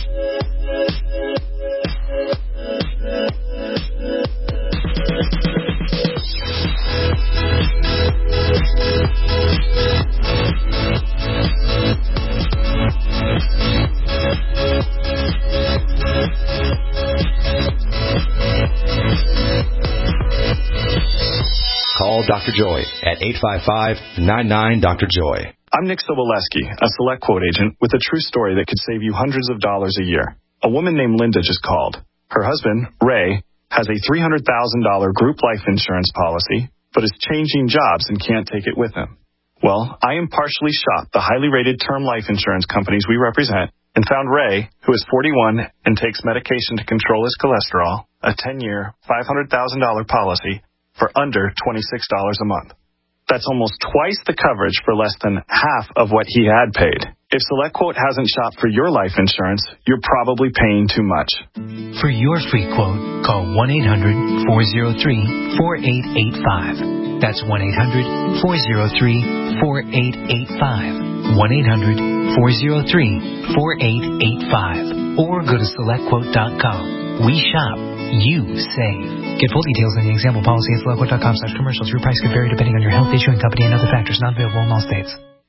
Call Doctor Joy at eight five five, nine nine, Doctor Joy. I'm Nick Soboleski, a Select Quote agent with a true story that could save you hundreds of dollars a year. A woman named Linda just called. Her husband, Ray, has a three hundred thousand dollars group life insurance policy, but is changing jobs and can't take it with him. Well, I impartially shopped the highly rated term life insurance companies we represent and found Ray, who is forty-one and takes medication to control his cholesterol, a ten-year, five hundred thousand dollars policy for under twenty-six dollars a month. That's almost twice the coverage for less than half of what he had paid. If SelectQuote hasn't shopped for your life insurance, you're probably paying too much. For your free quote, call one eight hundred, four oh three, four eight eight five. That's one eight hundred, four oh three, four eight eight five. one eight hundred, four oh three, four eight eight five. Or go to select quote dot com. We shop. You save. Get full details on the example policy at select quote dot com slash commercials. Your price could vary depending on your health, issuing company, and other factors not available in all states.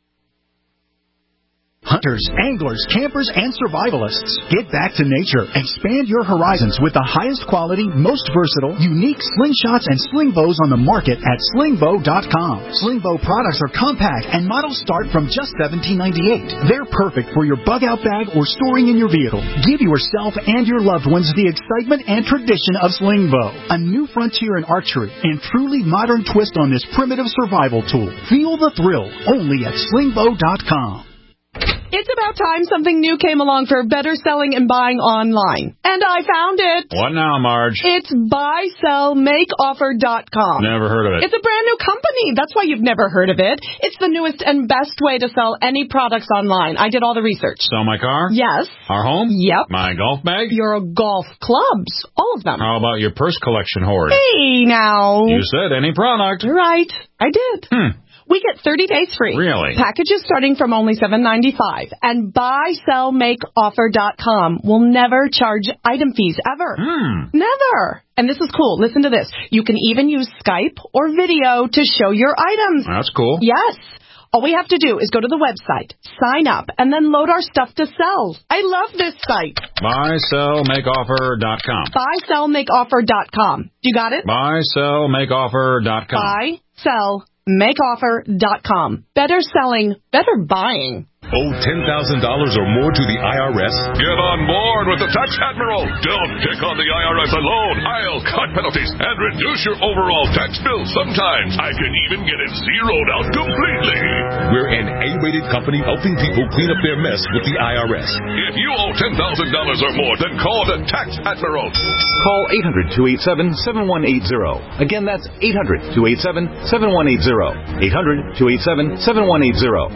Hunters, anglers, campers, and survivalists. Get back to nature. Expand your horizons with the highest quality, most versatile, unique slingshots and sling bows on the market at sling bow dot com. Sling bow products are compact and models start from just seventeen ninety-eight. They're perfect for your bug-out bag or storing in your vehicle. Give yourself and your loved ones the excitement and tradition of sling bow. A new frontier in archery and truly modern twist on this primitive survival tool. Feel the thrill only at sling bow dot com. It's about time something new came along for better selling and buying online. And I found it. What now, Marge? It's buy sell make offer dot com. Never heard of it. It's a brand new company. That's why you've never heard of it. It's the newest and best way to sell any products online. I did all the research. Sell my car? Yes. Our home? Yep. My golf bag? Your golf clubs. All of them. How about your purse collection hoard? Hey, now. You said any product. Right. I did. Hmm. We get thirty days free. Really? Packages starting from only seven ninety-five. And buy sell make offer dot com will never charge item fees ever. Hmm. Never. And this is cool. Listen to this. You can even use Skype or video to show your items. That's cool. Yes. All we have to do is go to the website, sign up, and then load our stuff to sell. I love this site. buy sell make offer dot com. buy sell make offer dot com. You got it? buy sell make offer dot com. buy sell make offer dot com. Better selling, better buying. Owe ten thousand dollars or more to the I R S? Get on board with the Tax Admiral. Don't pick on the I R S alone. I'll cut penalties and reduce your overall tax bill. Sometimes I can even get it zeroed out completely. We're an A-rated company helping people clean up their mess with the I R S. If you owe ten thousand dollars or more, then call the Tax Admiral. Call eight hundred, two eight seven, seven one eight zero. Again, that's eight hundred, two eight seven, seven one eight zero. eight hundred, two eight seven, seven one eight zero.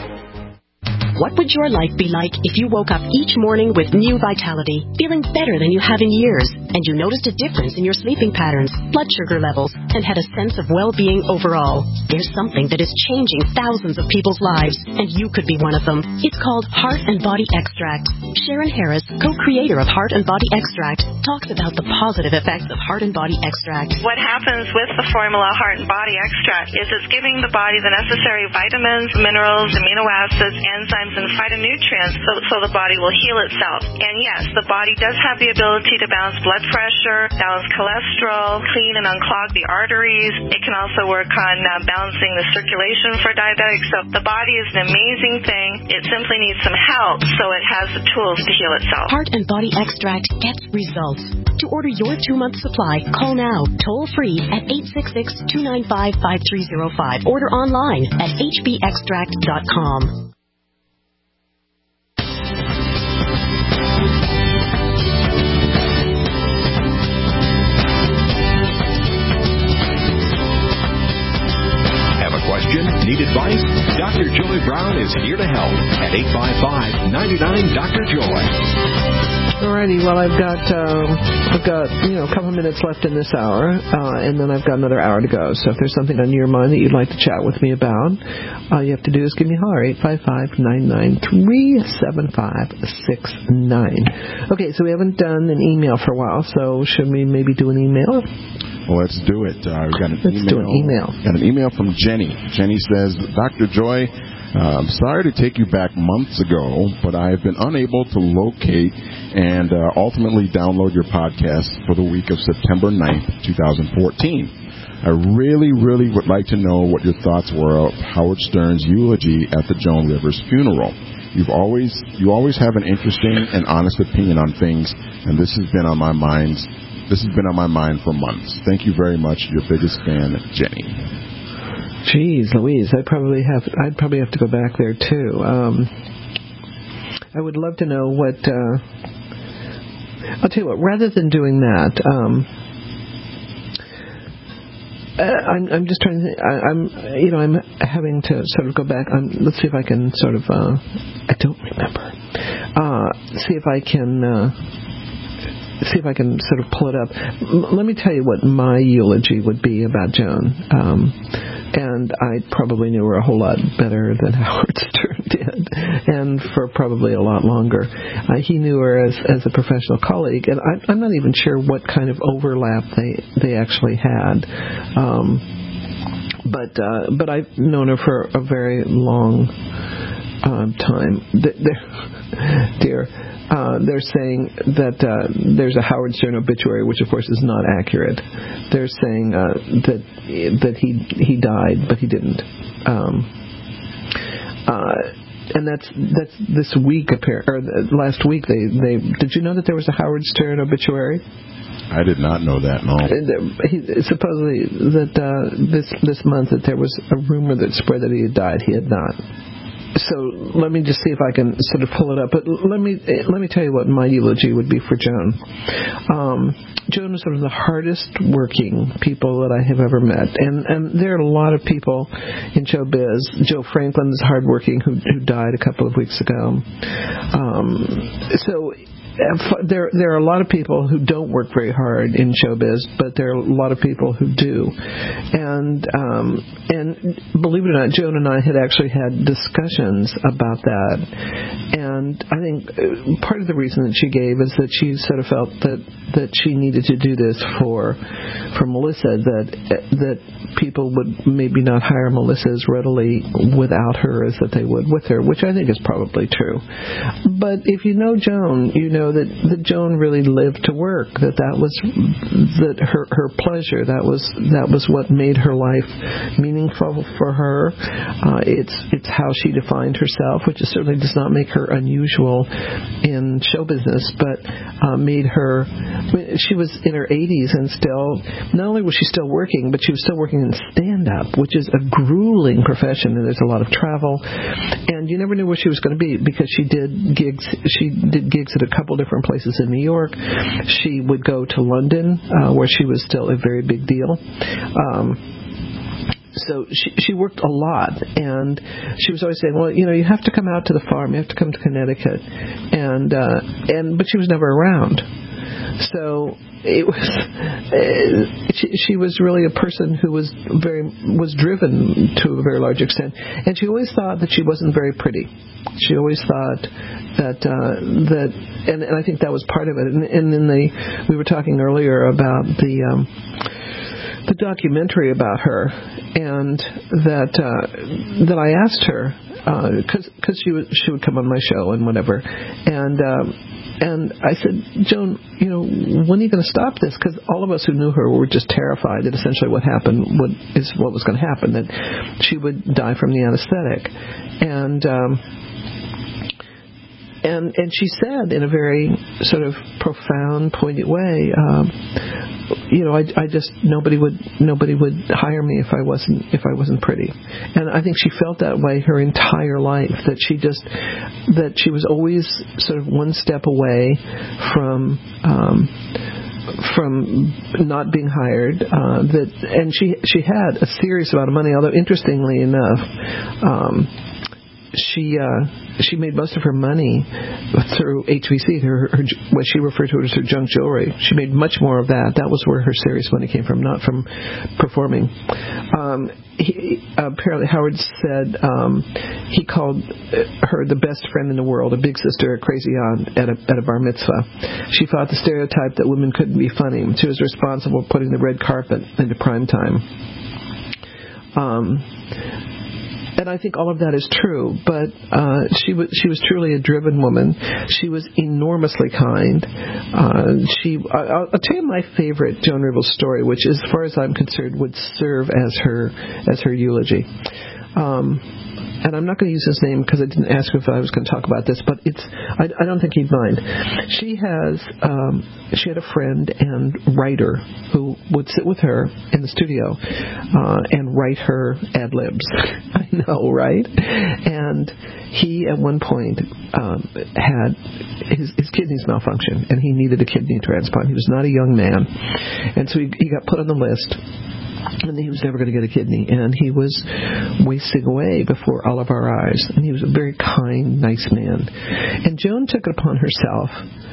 What would your life be like if you woke up each morning with new vitality, feeling better than you have in years, and you noticed a difference in your sleeping patterns, blood sugar levels, and had a sense of well-being overall? There's something that is changing thousands of people's lives, and you could be one of them. It's called Heart and Body Extract. Sharon Harris, co-creator of Heart and Body Extract, talks about the positive effects of Heart and Body Extract. What happens with the formula Heart and Body Extract is it's giving the body the necessary vitamins, minerals, amino acids, enzymes, and phytonutrients so, so the body will heal itself. And yes, the body does have the ability to balance blood pressure, balance cholesterol, clean and unclog the arteries. It can also work on uh, balancing the circulation for diabetics. So the body is an amazing thing. It simply needs some help so it has the tools to heal itself. Heart and Body Extract gets results. To order your two-month supply, call now, toll-free at eight six six, two nine five, five three zero five. Order online at h b extract dot com. Question? Need advice? Doctor Joy Brown is here to help at eight five five, nine nine, Doctor Joy. Alrighty, well I've got um, I've got you know a couple of minutes left in this hour, uh, and then I've got another hour to go. So if there's something on your mind that you'd like to chat with me about, all you have to do is give me a holler, eight five five, nine nine three, seven five six nine. Okay, so we haven't done an email for a while, so should we maybe do an email? Well, let's do it. Uh, we got an let's email. do an email. Got an email from Jenny. Jenny says, Doctor Joy, uh, I'm sorry to take you back months ago, but I have been unable to locate and uh, ultimately download your podcast for the week of September ninth, twenty fourteen. I really, really would like to know what your thoughts were of Howard Stern's eulogy at the Joan Rivers funeral. You've always, you always have an interesting and honest opinion on things, and this has been on my mind. This has been on my mind for months. Thank you very much. Your biggest fan, Jenny. Geez, Louise, I probably have. I'd probably have to go back there too. Um, I would love to know what. Uh, I'll tell you what. Rather than doing that, um, uh, I'm, I'm just trying to. Think, I, I'm, you know, I'm having to sort of go back. I'm, let's see if I can sort of. Uh, I don't remember. Uh, see if I can. Uh, see if I can sort of pull it up. M- let me tell you what my eulogy would be about Joan. Um, and I probably knew her a whole lot better than Howard Stern did, and for probably a lot longer. Uh, he knew her as, as a professional colleague, and I, I'm not even sure what kind of overlap they, they actually had. Um, but uh, but I've known her for a very long uh, time. They're, dear. Uh, they're saying that uh, there's a Howard Stern obituary, which of course is not accurate. They're saying uh, that that he he died, but he didn't. Um, uh, and that's that's this week, or last week. They they did you know that there was a Howard Stern obituary? I did not know that. No. He, supposedly that uh, this this month that there was a rumor that spread that he had died. He had not. So let me just see if I can sort of pull it up. But let me let me tell you what my eulogy would be for Joan. Um, Joan was one of the hardest working people that I have ever met, and and there are a lot of people in showbiz. Joe Franklin is hardworking, who who died a couple of weeks ago. Um, so. There, there are a lot of people who don't work very hard in showbiz, but there are a lot of people who do. And um, and believe it or not, Joan and I had actually had discussions about that. And I think part of the reason that she gave is that she sort of felt that, that she needed to do this for for Melissa, that that people would maybe not hire Melissa as readily without her as that they would with her, which I think is probably true. But if you know Joan, you know that, that Joan really lived to work, that that was that her her pleasure, that was that was what made her life meaningful for her. Uh, it's it's how she defined herself, which certainly does not make her unusual in show business, but uh, made her. She was in her eighties and still, not only was she still working, but she was still working in stand-up, which is a grueling profession, and there's a lot of travel, and you never knew where she was going to be because she did gigs. She did gigs at a couple different places in New York. She would go to London, uh, where she was still a very big deal. Um, So she she worked a lot, and she was always saying, "Well, you know, you have to come out to the farm. You have to come to Connecticut," and uh, and but she was never around. So it was uh, she, she was really a person who was very was driven to a very large extent, and she always thought that she wasn't very pretty. She always thought that uh, that, and, and I think that was part of it. And, and then they we were talking earlier about the. Um, the documentary about her, and that uh, that I asked her because uh, because she would she would come on my show and whatever, and um, and I said, Joan, you know, when are you going to stop this? Because all of us who knew her were just terrified that essentially what happened would is what was going to happen, that she would die from the anesthetic, and. Um, And and she said in a very sort of profound, poignant way, um, you know, I, I just nobody would nobody would hire me if I wasn't if I wasn't pretty, and I think she felt that way her entire life. That she just that she was always sort of one step away from. Um, from not being hired, uh, that and she she had a serious amount of money. Although interestingly enough. Um, She uh, she made most of her money through H V C, her, her, what she referred to as her junk jewelry. She made much more of that. That was where her serious money came from, not from performing. Um, he, apparently, Howard said um, he called her the best friend in the world, a big sister, a crazy aunt at a, at a bar mitzvah. She fought the stereotype that women couldn't be funny. She was responsible for putting the red carpet into prime time. Um, And I think all of that is true, but uh, she was she was truly a driven woman. She was enormously kind. Uh, she I'll, I'll tell you my favorite Joan Rivers story, which, as far as I'm concerned, would serve as her as her eulogy. Um, and I'm not going to use his name because I didn't ask if I was going to talk about this, but it's I, I don't think he'd mind. She has um, she had a friend and writer who would sit with her in the studio uh, and write her ad libs. I know, right? And he at one point um, had his, his kidneys malfunction, and he needed a kidney transplant. He was not a young man, and so he, he got put on the list. And he was never going to get a kidney. And he was wasting away before all of our eyes. And he was a very kind, nice man. And Joan took it upon herself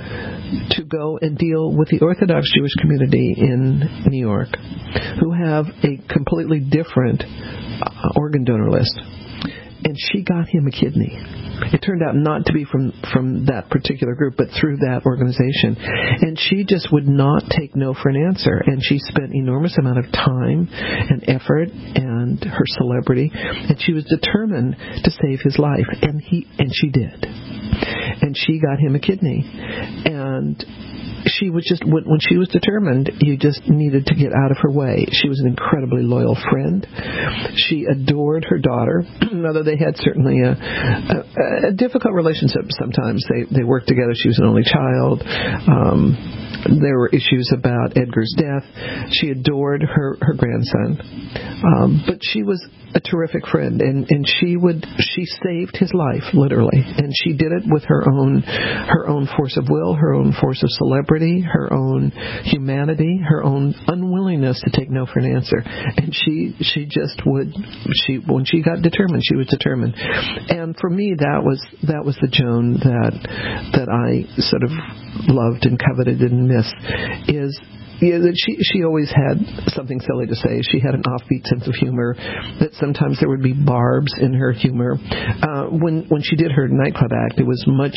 to go and deal with the Orthodox Jewish community in New York, who have a completely different uh, organ donor list. And she got him a kidney. It turned out not to be from, from that particular group, but through that organization. And she just would not take no for an answer. And she spent enormous amount of time and effort and her celebrity. And she was determined to save his life. And he and she did. And she got him a kidney. And she was just, when, when she was determined, you just needed to get out of her way. She was an incredibly loyal friend. She adored her daughter, although they had certainly a, a, a difficult relationship sometimes. They, they worked together. She was an only child. Um, there were issues about Edgar's death. She adored her, her grandson. Um, but she was a terrific friend, and, and she would she saved his life, literally. And she did it with her own her own force of will, her own force of celebrity, her own humanity, her own unwillingness to take no for an answer. And she she just would she when she got determined, she was determined. And for me, that was that was the Joan that that I sort of loved and coveted and missed. Is Yeah, that she she always had something silly to say. She had an offbeat sense of humor. That sometimes there would be barbs in her humor. Uh, when when she did her nightclub act, it was much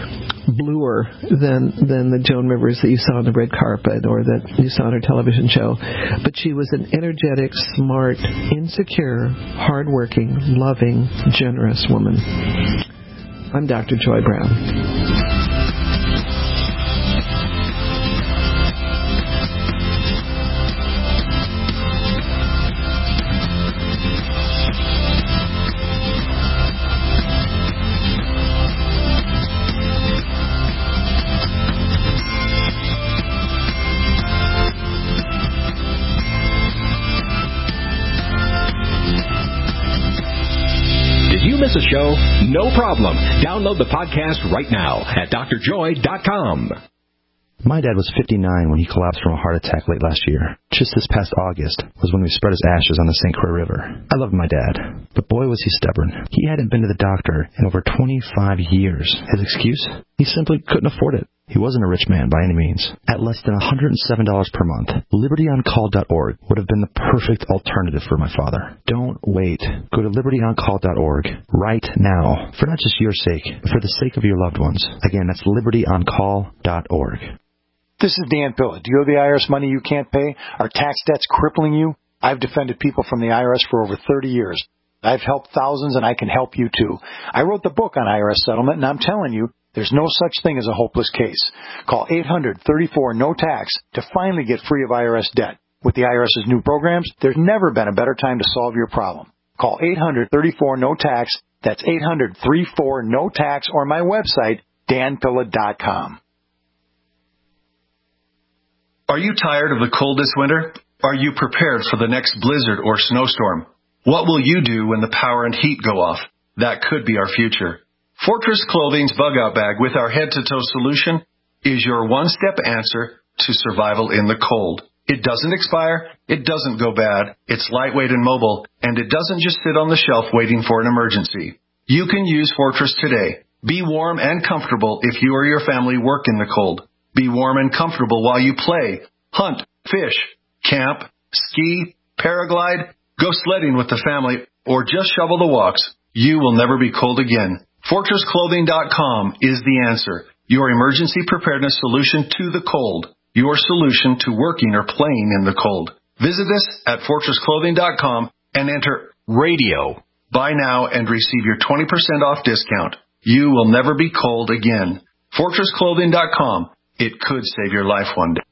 bluer than than the Joan Rivers that you saw on the red carpet or that you saw on her television show. But she was an energetic, smart, insecure, hardworking, loving, generous woman. I'm Doctor Joy Brown. Miss a show? No problem. Download the podcast right now at D R joy dot com. My dad was fifty-nine when he collapsed from a heart attack late last year. Just this past August was when we spread his ashes on the Saint Croix River. I loved my dad, but boy was he stubborn. He hadn't been to the doctor in over twenty-five years. His excuse? He simply couldn't afford it. He wasn't a rich man by any means. At less than one hundred seven dollars per month, liberty on call dot org would have been the perfect alternative for my father. Don't wait. Go to liberty on call dot org right now, for not just your sake, but for the sake of your loved ones. Again, that's liberty on call dot org. This is Dan Pilla. Do you owe the I R S money you can't pay? Are tax debts crippling you? I've defended people from the I R S for over thirty years. I've helped thousands, and I can help you too. I wrote the book on I R S settlement, and I'm telling you, there's no such thing as a hopeless case. Call eight hundred, thirty-four, no tax to finally get free of I R S debt. With the IRS's new programs, there's never been a better time to solve your problem. Call eight hundred, thirty-four, no tax. That's eight hundred, thirty-four, no tax, or my website, dan pilla dot com. Are you tired of the cold this winter? Are you prepared for the next blizzard or snowstorm? What will you do when the power and heat go off? That could be our future. Fortress Clothing's Bug-Out Bag with our head-to-toe solution is your one-step answer to survival in the cold. It doesn't expire, it doesn't go bad, it's lightweight and mobile, and it doesn't just sit on the shelf waiting for an emergency. You can use Fortress today. Be warm and comfortable if you or your family work in the cold. Be warm and comfortable while you play, hunt, fish, camp, ski, paraglide, go sledding with the family, or just shovel the walks. You will never be cold again. Fortress Clothing dot com is the answer. Your emergency preparedness solution to the cold. Your solution to working or playing in the cold. Visit us at Fortress Clothing dot com and enter radio. Buy now and receive your twenty percent off discount. You will never be cold again. Fortress Clothing dot com. It could save your life one day.